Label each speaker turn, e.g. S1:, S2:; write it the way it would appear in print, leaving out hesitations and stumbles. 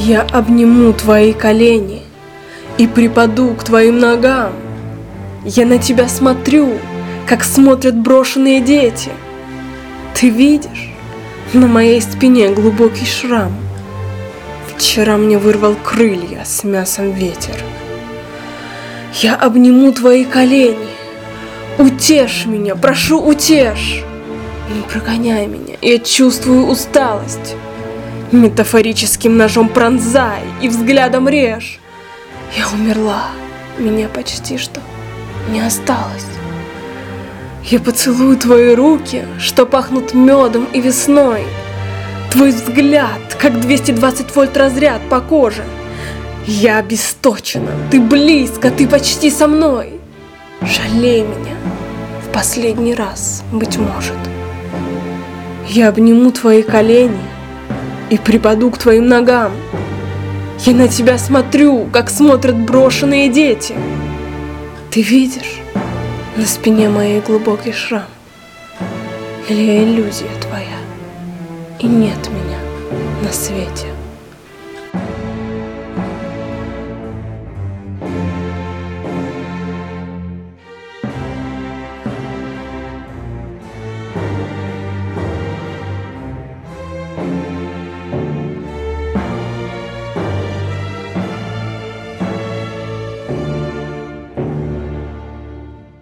S1: Я обниму твои колени и припаду к твоим ногам. Я на тебя смотрю, как смотрят брошенные дети. Ты видишь, на моей спине глубокий шрам. Вчера мне вырвал крылья с мясом ветер. Я обниму твои колени. Утешь меня, прошу, утешь. Не прогоняй меня, я чувствую усталость. Метафорическим ножом пронзай и взглядом режь. Я умерла, меня почти что не осталось. Я поцелую твои руки, что пахнут медом и весной. Твой взгляд, как 220 вольт разряд по коже. Я обесточена, ты близко, ты почти со мной. Жалей меня в последний раз, быть может. Я обниму твои колени и припаду к твоим ногам. Я на тебя смотрю, как смотрят брошенные дети. Ты видишь на спине моей глубокий шрам? Или я иллюзия твоя, и нет меня на свете?
S2: Thank you.